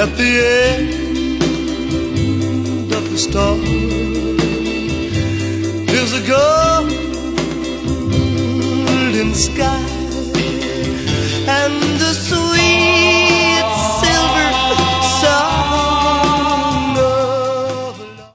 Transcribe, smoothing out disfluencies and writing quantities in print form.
At the end of the story, there's a golden sky and a